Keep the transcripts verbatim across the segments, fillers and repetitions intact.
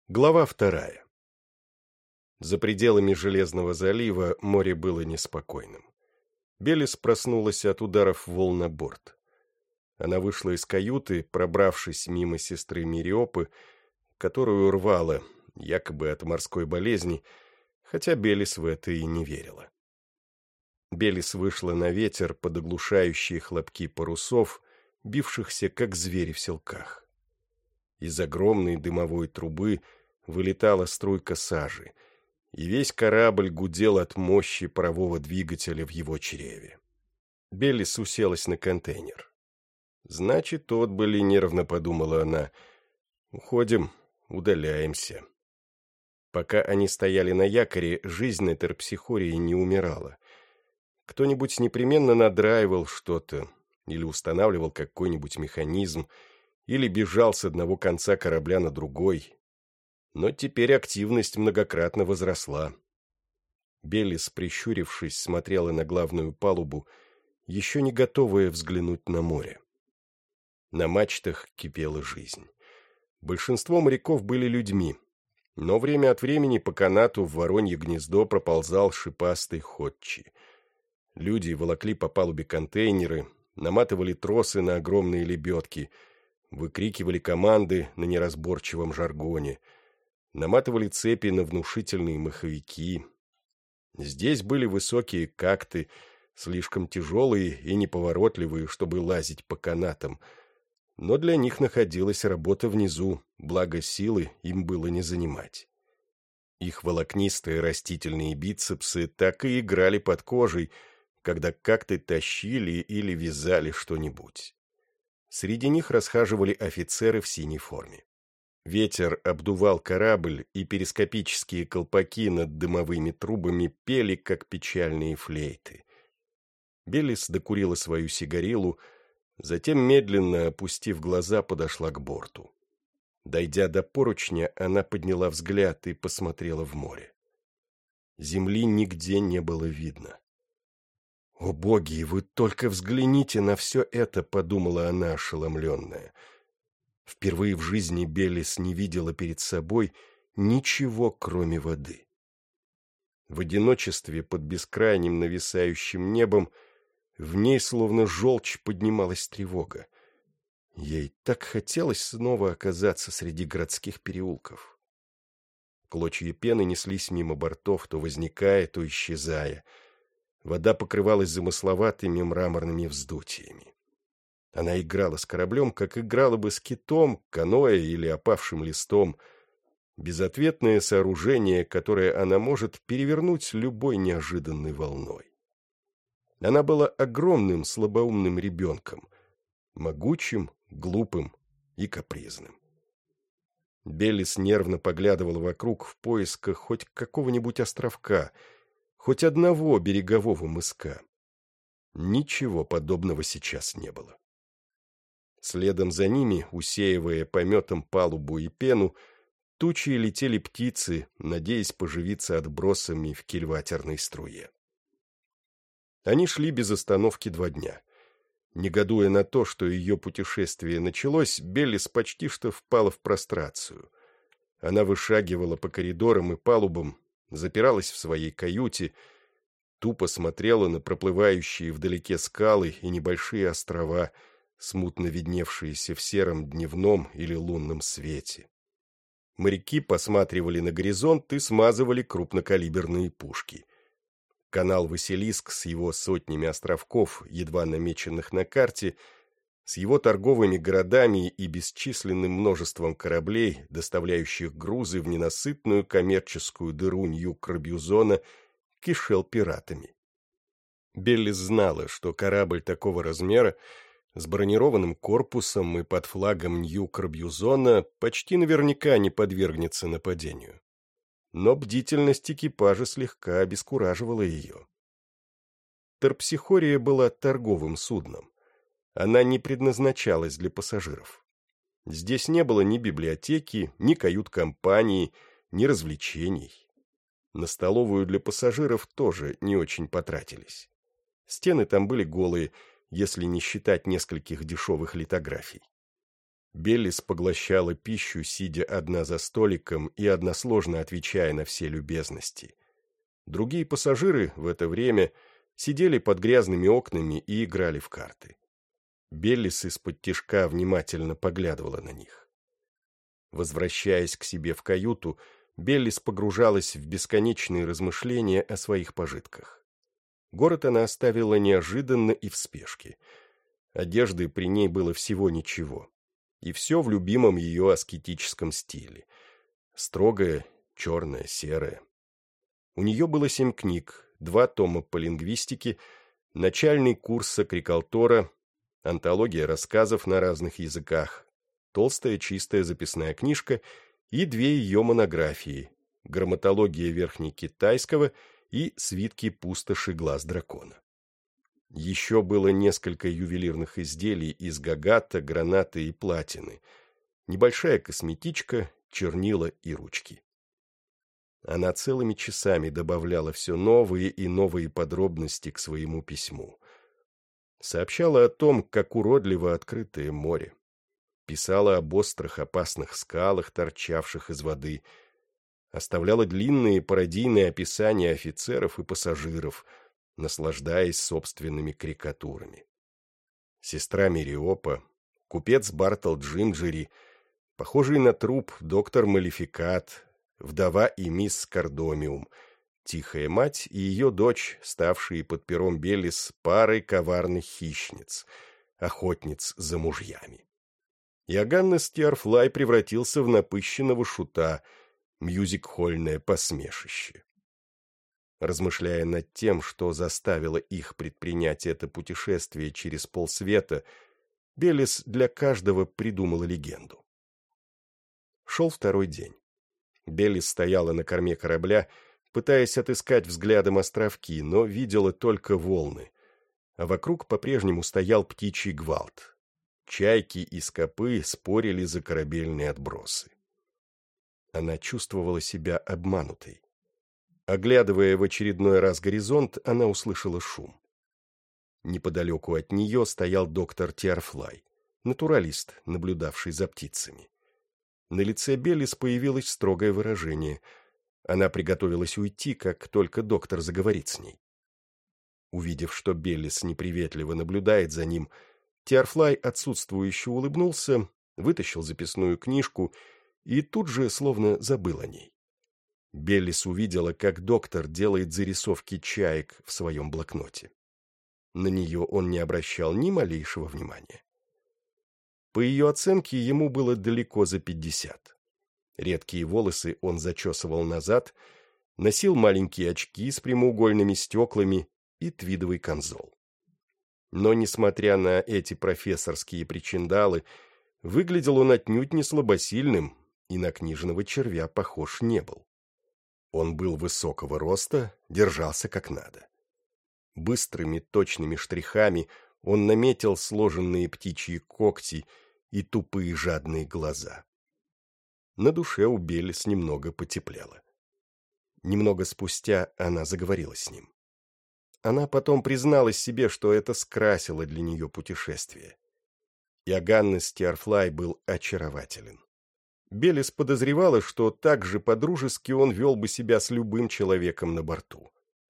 Глава вторая. За пределами Железного залива море было неспокойным. Белис проснулась от ударов волн на борт. Она вышла из каюты, пробравшись мимо сестры Мириопы, которую рвало, якобы от морской болезни, хотя Белис в это и не верила. Белис вышла на ветер под оглушающие хлопки парусов, бившихся, как звери в селках. Из огромной дымовой трубы вылетала струйка сажи, и весь корабль гудел от мощи парового двигателя в его чреве. Беллис уселась на контейнер. «Значит, отбыли», — нервно подумала она. «Уходим, удаляемся». Пока они стояли на якоре, жизнь на Терпсихории не умирала. Кто-нибудь непременно надраивал что-то или устанавливал какой-нибудь механизм, или бежал с одного конца корабля на другой. Но теперь активность многократно возросла. Беллис, прищурившись, смотрела на главную палубу, еще не готовая взглянуть на море. На мачтах кипела жизнь. Большинство моряков были людьми, но время от времени по канату в воронье гнездо проползал шипастый ходчи. Люди волокли по палубе контейнеры, наматывали тросы на огромные лебедки, выкрикивали команды на неразборчивом жаргоне, наматывали цепи на внушительные маховики. Здесь были высокие какты, слишком тяжелые и неповоротливые, чтобы лазить по канатам, но для них находилась работа внизу, благо силы им было не занимать. Их волокнистые растительные бицепсы так и играли под кожей, когда какты тащили или вязали что-нибудь. Среди них расхаживали офицеры в синей форме. Ветер обдувал корабль, и перископические колпаки над дымовыми трубами пели, как печальные флейты. Беллис докурила свою сигарилу, затем, медленно опустив глаза, подошла к борту. Дойдя до поручня, она подняла взгляд и посмотрела в море. Земли нигде не было видно. «О, боги, вы только взгляните на все это!» — подумала она, ошеломленная. Впервые в жизни Беллис не видела перед собой ничего, кроме воды. В одиночестве под бескрайним нависающим небом в ней словно желчь поднималась тревога. Ей так хотелось снова оказаться среди городских переулков. Клочья пены неслись мимо бортов, то возникая, то исчезая. Вода покрывалась замысловатыми мраморными вздутиями. Она играла с кораблем, как играла бы с китом, каноэ или опавшим листом. Безответное сооружение, которое она может перевернуть любой неожиданной волной. Она была огромным слабоумным ребенком, могучим, глупым и капризным. Беллис нервно поглядывала вокруг в поисках хоть какого-нибудь островка, хоть одного берегового мыска. Ничего подобного сейчас не было. Следом за ними, усеивая пометом палубу и пену, тучи летели птицы, надеясь поживиться отбросами в кильватерной струе. Они шли без остановки два дня. Негодуя на то, что ее путешествие началось, Беллис почти что впала в прострацию. Она вышагивала по коридорам и палубам, запиралась в своей каюте, тупо смотрела на проплывающие вдалеке скалы и небольшие острова, смутно видневшиеся в сером дневном или лунном свете. Моряки посматривали на горизонт и смазывали крупнокалиберные пушки. Канал Василиск с его сотнями островков, едва намеченных на карте, с его торговыми городами и бесчисленным множеством кораблей, доставляющих грузы в ненасытную коммерческую дыру Нью-Крабьюзона, кишел пиратами. Беллис знала, что корабль такого размера, с бронированным корпусом и под флагом Нью-Крабьюзона, почти наверняка не подвергнется нападению. Но бдительность экипажа слегка обескураживала ее. Терпсихория была торговым судном. Она не предназначалась для пассажиров. Здесь не было ни библиотеки, ни кают-компании, ни развлечений. На столовую для пассажиров тоже не очень потратились. Стены там были голые, если не считать нескольких дешевых литографий. Беллис поглощала пищу, сидя одна за столиком и односложно отвечая на все любезности. Другие пассажиры в это время сидели под грязными окнами и играли в карты. Беллис из-под тишка внимательно поглядывала на них. Возвращаясь к себе в каюту, Беллис погружалась в бесконечные размышления о своих пожитках. Город она оставила неожиданно и в спешке. Одежды при ней было всего ничего. И все в любимом ее аскетическом стиле. Строгое, черное, серое. У нее было семь книг, два тома по лингвистике, начальный курс сакрикалтора, антология рассказов на разных языках, толстая чистая записная книжка и две ее монографии «Грамматология верхнекитайского» и «Свитки пустоши глаз дракона». Еще было несколько ювелирных изделий из гагата, граната и платины, небольшая косметичка, чернила и ручки. Она целыми часами добавляла все новые и новые подробности к своему письму. Сообщала о том, как уродливо открытое море. Писала об острых опасных скалах, торчавших из воды. Оставляла длинные пародийные описания офицеров и пассажиров, наслаждаясь собственными карикатурами. Сестра Мериопа, купец Бартол Джинджери, похожий на труп доктор Малефикат, вдова и мисс Кардомиум, тихая мать и ее дочь, ставшие под пером Беллис парой коварных хищниц, охотниц за мужьями. Иоганнес Стиарфлай превратился в напыщенного шута, мьюзик-хольное посмешище. Размышляя над тем, что заставило их предпринять это путешествие через полсвета, Беллис для каждого придумала легенду. Шел второй день. Беллис стояла на корме корабля, пытаясь отыскать взглядом островки, но видела только волны, а вокруг по-прежнему стоял птичий гвалт. Чайки и скопы спорили за корабельные отбросы. Она чувствовала себя обманутой. Оглядывая в очередной раз горизонт, она услышала шум. Неподалеку от нее стоял доктор Тиарфлай, натуралист, наблюдавший за птицами. На лице Беллис появилось строгое выражение. Она приготовилась уйти, как только доктор заговорит с ней. Увидев, что Беллис неприветливо наблюдает за ним, Тиарфлай отсутствующе улыбнулся, вытащил записную книжку и тут же словно забыл о ней. Беллис увидела, как доктор делает зарисовки чаек в своем блокноте. На нее он не обращал ни малейшего внимания. По ее оценке, ему было далеко за пятьдесят. Редкие волосы он зачесывал назад, носил маленькие очки с прямоугольными стеклами и твидовый камзол. Но, несмотря на эти профессорские причиндалы, выглядел он отнюдь не слабосильным и на книжного червя похож не был. Он был высокого роста, держался как надо. Быстрыми точными штрихами он наметил сложенные птичьи когти и тупые жадные глаза. На душе у Беллис немного потеплело. Немного спустя она заговорила с ним. Она потом призналась себе, что это скрасило для нее путешествие. Иоганнес Стиарфлай был очарователен. Беллис подозревала, что так же по-дружески он вел бы себя с любым человеком на борту.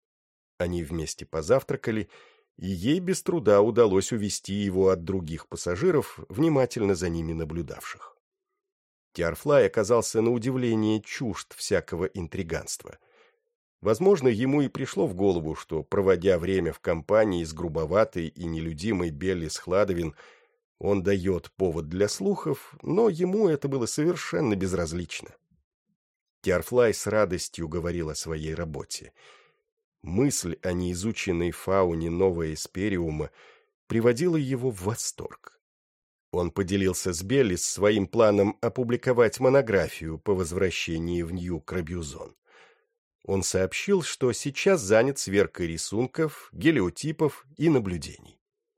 Они вместе позавтракали, и ей без труда удалось увести его от других пассажиров, внимательно за ними наблюдавших. Тиарфлай оказался на удивление чужд всякого интриганства. Возможно, ему и пришло в голову, что, проводя время в компании с грубоватой и нелюдимой Беллис Хладовин, он дает повод для слухов, но ему это было совершенно безразлично. Тиарфлай с радостью говорил о своей работе. Мысль о неизученной фауне Нового Эспериума приводила его в восторг. Он поделился с Беллис своим планом опубликовать монографию по возвращении в Нью-Крабюзон. Он сообщил, что сейчас занят сверкой рисунков, гелиотипов и наблюдений.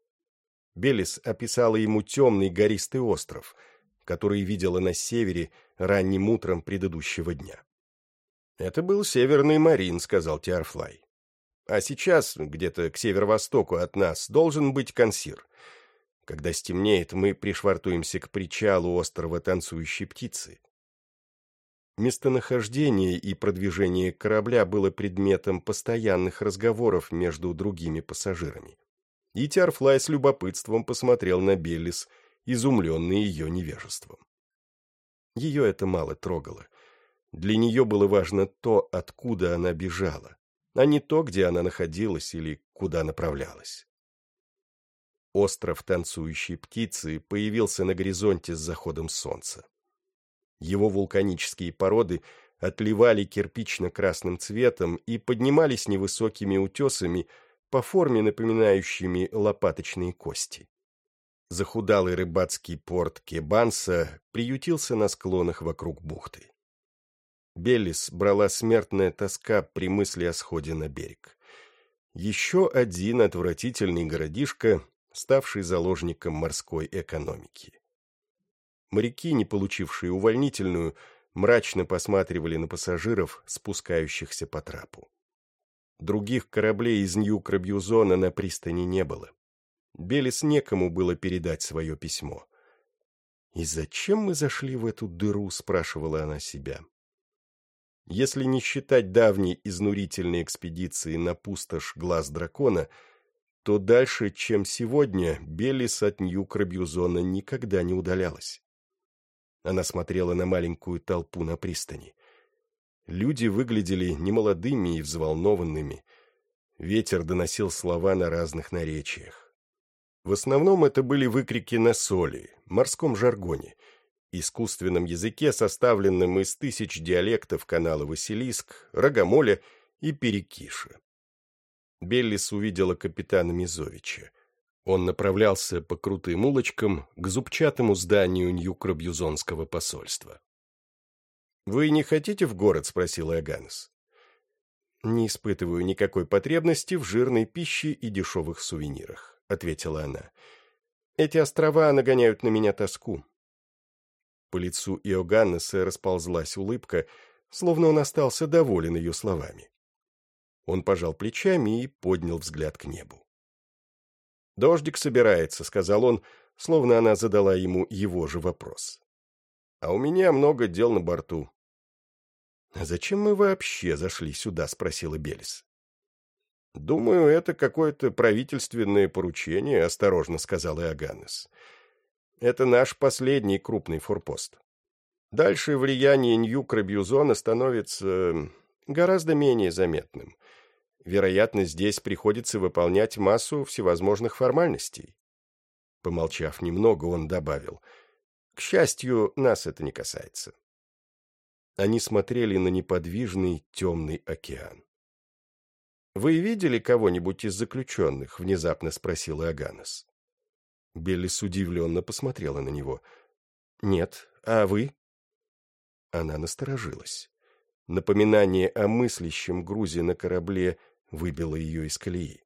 Беллис описала ему темный гористый остров, который видела на севере ранним утром предыдущего дня. «Это был Северный Марин», — сказал Тиарфлай. «А сейчас, где-то к северо-востоку от нас, должен быть Консир. Когда стемнеет, мы пришвартуемся к причалу острова Танцующей птицы. Местонахождение и продвижение корабля было предметом постоянных разговоров между другими пассажирами. И Тиарфлай с любопытством посмотрел на Беллис, изумленный ее невежеством. Ее это мало трогало. Для нее было важно то, откуда она бежала, а не то, где она находилась или куда направлялась. Остров Танцующей птицы появился на горизонте с заходом солнца. Его вулканические породы отливали кирпично-красным цветом и поднимались невысокими утесами, по форме напоминающими лопаточные кости. Захудалый рыбацкий порт Кебанса приютился на склонах вокруг бухты. Беллис брала смертная тоска при мысли о сходе на берег. Еще один отвратительный городишко, ставший заложником морской экономики. Моряки, не получившие увольнительную, мрачно посматривали на пассажиров, спускающихся по трапу. Других кораблей из Нью-Крабьюзона на пристани не было. Беллис некому было передать свое письмо. «И зачем мы зашли в эту дыру?» — спрашивала она себя. Если не считать давней изнурительной экспедиции на пустошь Глаз Дракона, то дальше, чем сегодня, Беллис от Нью-Крабьюзона никогда не удалялась. Она смотрела на маленькую толпу на пристани. Люди выглядели немолодыми и взволнованными. Ветер доносил слова на разных наречиях. В основном это были выкрики на соли, морском жаргоне, искусственном языке, составленном из тысяч диалектов канала Василиск, Рогомоля и Перекиша. Беллис увидела капитана Мизовича. Он направлялся по крутым улочкам к зубчатому зданию Нью-Крабьюзонского посольства. «Вы не хотите в город?» — спросил Иоганнес. «Не испытываю никакой потребности в жирной пище и дешевых сувенирах», — ответила она. «Эти острова нагоняют на меня тоску». По лицу Иоганнеса расползлась улыбка, словно он остался доволен ее словами. Он пожал плечами и поднял взгляд к небу. «Дождик собирается», — сказал он, словно она задала ему его же вопрос. «А у меня много дел на борту». «А зачем мы вообще зашли сюда?» — спросила Беллис. «Думаю, это какое-то правительственное поручение», — осторожно сказал Иоганнес. «Это наш последний крупный форпост. Дальше влияние Нью-Крабьюзона становится гораздо менее заметным. Вероятно, здесь приходится выполнять массу всевозможных формальностей». Помолчав немного, он добавил: «К счастью, нас это не касается». Они смотрели на неподвижный темный океан. «Вы видели кого-нибудь из заключенных?» — внезапно спросил Иоганнес. Беллис удивленно посмотрела на него. «Нет, а вы?» Она насторожилась. Напоминание о мыслящем грузе на корабле выбило ее из колеи.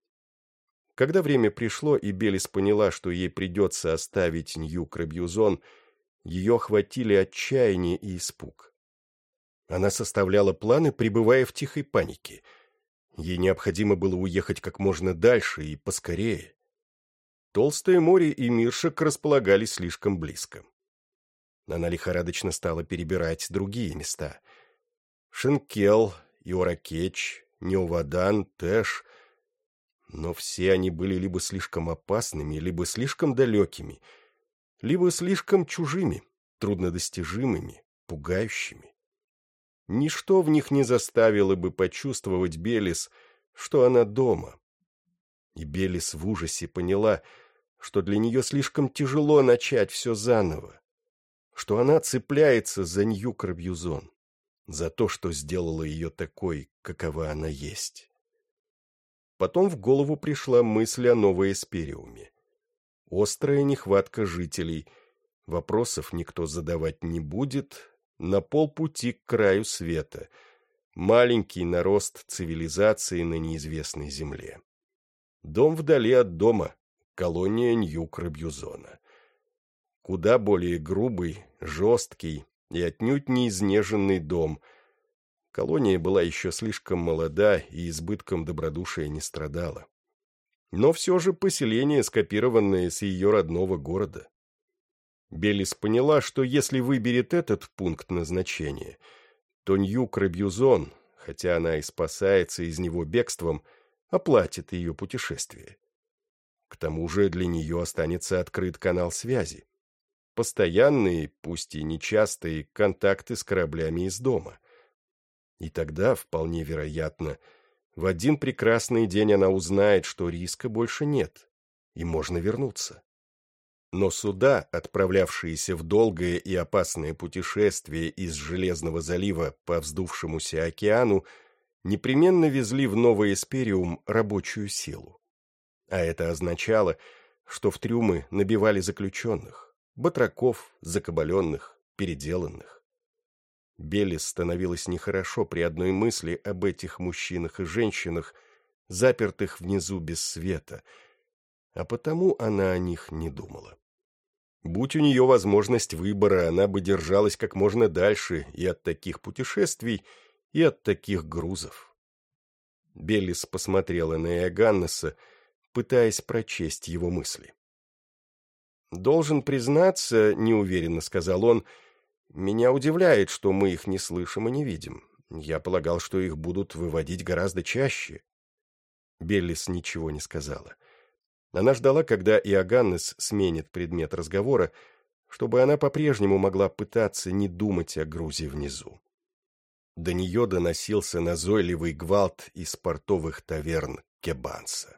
Когда время пришло, и Беллис поняла, что ей придется оставить Нью-Крабьюзон, ее охватили отчаяние и испуг. Она составляла планы, пребывая в тихой панике. Ей необходимо было уехать как можно дальше и поскорее. Толстое море и Миршек располагались слишком близко. Она лихорадочно стала перебирать другие места. Шенкел, Иоракеч, Неовадан, Тэш. Но все они были либо слишком опасными, либо слишком далекими, либо слишком чужими, труднодостижимыми, пугающими. Ничто в них не заставило бы почувствовать Беллис, что она дома. И Беллис в ужасе поняла, что для нее слишком тяжело начать все заново, что она цепляется за Нью-Крабьюзон, за то, что сделало ее такой, какова она есть. Потом в голову пришла мысль о Новой Эспериуме. Острая нехватка жителей, вопросов никто задавать не будет, на полпути к краю света, маленький нарост цивилизации на неизвестной земле. Дом вдали от дома, колония Нью-Крабьюзона. Куда более грубый, жесткий и отнюдь не изнеженный дом. Колония была еще слишком молода и избытком добродушия не страдала. но все же поселение, скопированное с ее родного города. Беллис поняла, что если выберет этот пункт назначения, то Нью-Крабьюзон, хотя она и спасается из него бегством, оплатит ее путешествие. К тому же для нее останется открыт канал связи. Постоянные, пусть и нечастые, контакты с кораблями из дома. И тогда, вполне вероятно, в один прекрасный день она узнает, что риска больше нет, и можно вернуться. Но суда, отправлявшиеся в долгое и опасное путешествие из Железного залива по вздувшемуся океану, непременно везли в Новый Эспериум рабочую силу. А это означало, что в трюмы набивали заключенных, батраков, закабаленных, переделанных. Беллис становилось нехорошо при одной мысли об этих мужчинах и женщинах, запертых внизу без света, а потому она о них не думала. Будь у нее возможность выбора, она бы держалась как можно дальше и от таких путешествий, и от таких грузов. Беллис посмотрела на Иоганнеса, пытаясь прочесть его мысли. «Должен признаться, — неуверенно сказал он, — меня удивляет, что мы их не слышим и не видим. Я полагал, что их будут выводить гораздо чаще». Беллис ничего не сказала. Она ждала, когда Иоганнес сменит предмет разговора, чтобы она по-прежнему могла пытаться не думать о грузе внизу. До нее доносился назойливый гвалт из портовых таверн Кебанса.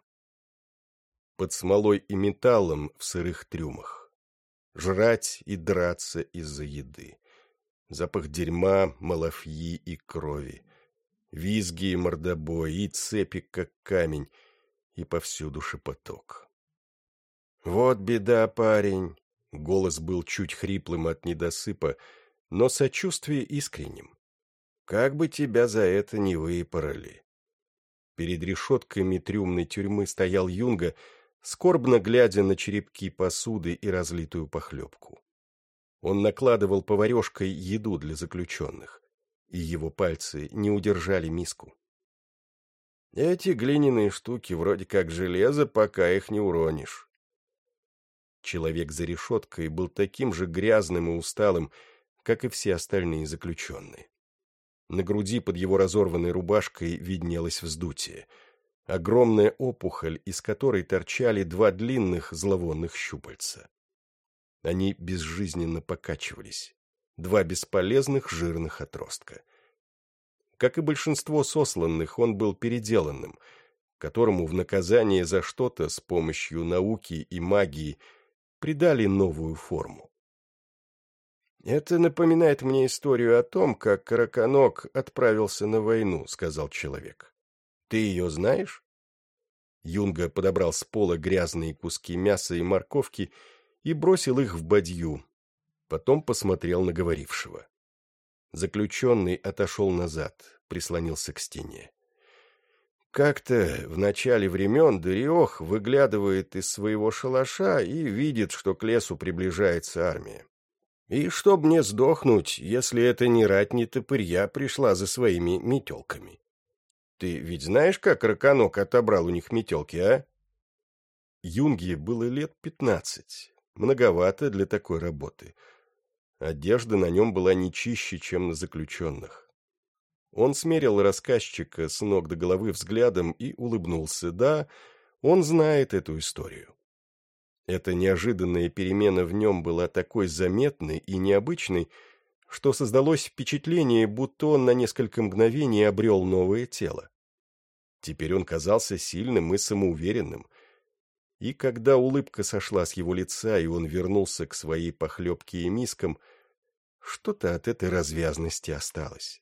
Под смолой и металлом в сырых трюмах. Жрать и драться из-за еды. Запах дерьма, малафьи и крови. Визги и мордобой, и цепи, как камень, и повсюду шепоток. «Вот беда, парень!» Голос был чуть хриплым от недосыпа, но сочувствие искренним. «Как бы тебя за это не выпороли!» Перед решетками трюмной тюрьмы стоял Юнга, скорбно глядя на черепки посуды и разлитую похлебку. Он накладывал поварешкой еду для заключенных, и его пальцы не удержали миску. «Эти глиняные штуки вроде как железо, пока их не уронишь». Человек за решеткой был таким же грязным и усталым, как и все остальные заключенные. На груди под его разорванной рубашкой виднелось вздутие. Огромная опухоль, из которой торчали два длинных зловонных щупальца. Они безжизненно покачивались. Два бесполезных жирных отростка. Как и большинство сосланных, он был переделанным, которому в наказание за что-то с помощью науки и магии придали новую форму. «Это напоминает мне историю о том, как Караканок отправился на войну», — сказал человек. «Ты ее знаешь?» Юнга подобрал с пола грязные куски мяса и морковки и бросил их в бадью. Потом посмотрел на говорившего. Заключенный отошел назад, прислонился к стене. Как-то в начале времен Дариох выглядывает из своего шалаша и видит, что к лесу приближается армия. И чтоб мне сдохнуть, если это не рать, не топырья пришла за своими метелками. Ты ведь знаешь, как Раканок отобрал у них метелки, а? Юнге было лет пятнадцать. Многовато для такой работы. Одежда на нем была не чище, чем на заключенных. Он смерил рассказчика с ног до головы взглядом и улыбнулся. Да, он знает эту историю. Эта неожиданная перемена в нем была такой заметной и необычной, что создалось впечатление, будто он на несколько мгновений обрел новое тело. Теперь он казался сильным и самоуверенным. И когда улыбка сошла с его лица, и он вернулся к своей похлебке и мискам, что-то от этой развязности осталось.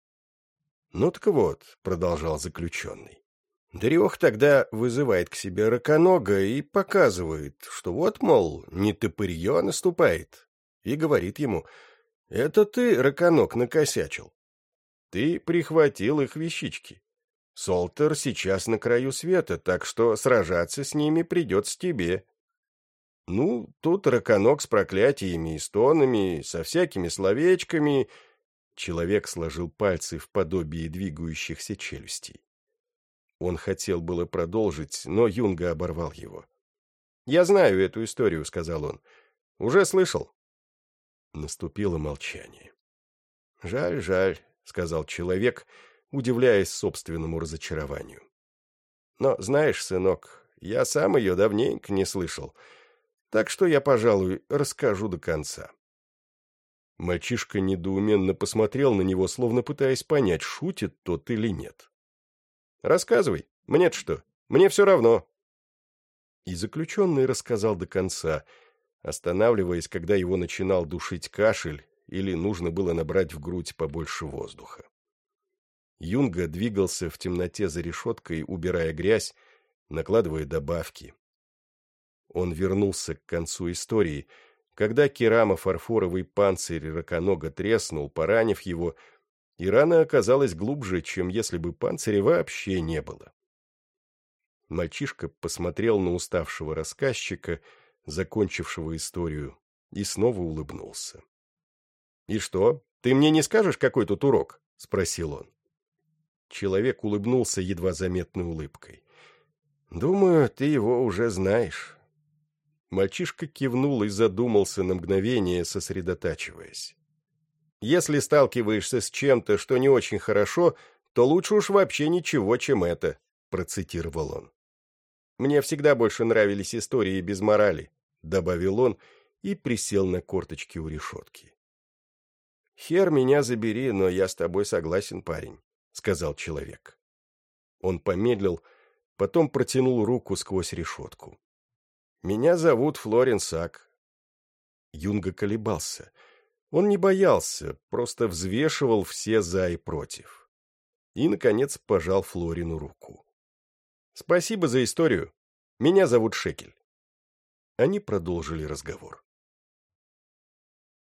«Ну так вот», — продолжал заключенный, — Дариох тогда вызывает к себе Раконога и показывает, что вот, мол, не топырье наступает, и говорит ему: «Это ты, Раконог, накосячил. Ты прихватил их вещички. Солтер сейчас на краю света, так что сражаться с ними придется тебе». Ну, тут Раконог с проклятиями и стонами, со всякими словечками. Человек сложил пальцы в подобие двигающихся челюстей. Он хотел было продолжить, но Юнга оборвал его. «Я знаю эту историю», — сказал он. «Уже слышал». Наступило молчание. «Жаль, жаль», — сказал человек, удивляясь собственному разочарованию. «Но, знаешь, сынок, я сам ее давненько не слышал, так что я, пожалуй, расскажу до конца». Мальчишка недоуменно посмотрел на него, словно пытаясь понять, шутит тот или нет. «Рассказывай. Мне-то что? Мне все равно». И заключенный рассказал до конца, останавливаясь, когда его начинал душить кашель или нужно было набрать в грудь побольше воздуха. Юнга двигался в темноте за решеткой, убирая грязь, накладывая добавки. Он вернулся к концу истории, когда керамо-фарфоровый панцирь раконога треснул, поранив его, и рана оказалась глубже, чем если бы панциря вообще не было. Мальчишка посмотрел на уставшего рассказчика, закончившего историю, и снова улыбнулся. «И что, ты мне не скажешь, какой тут урок?» — спросил он. Человек улыбнулся едва заметной улыбкой. «Думаю, ты его уже знаешь». Мальчишка кивнул и задумался на мгновение, сосредотачиваясь. «Если сталкиваешься с чем-то, что не очень хорошо, то лучше уж вообще ничего, чем это», — процитировал он. «Мне всегда больше нравились истории без морали», — добавил он и присел на корточки у решетки. «Хер меня забери, но я с тобой согласен, парень», — сказал человек. Он помедлил, потом протянул руку сквозь решетку. «Меня зовут Флорин Сак». Юнга колебался. Он не боялся, просто взвешивал все за и против. И, наконец, пожал Флорину руку. «Спасибо за историю. Меня зовут Шекель». Они продолжили разговор.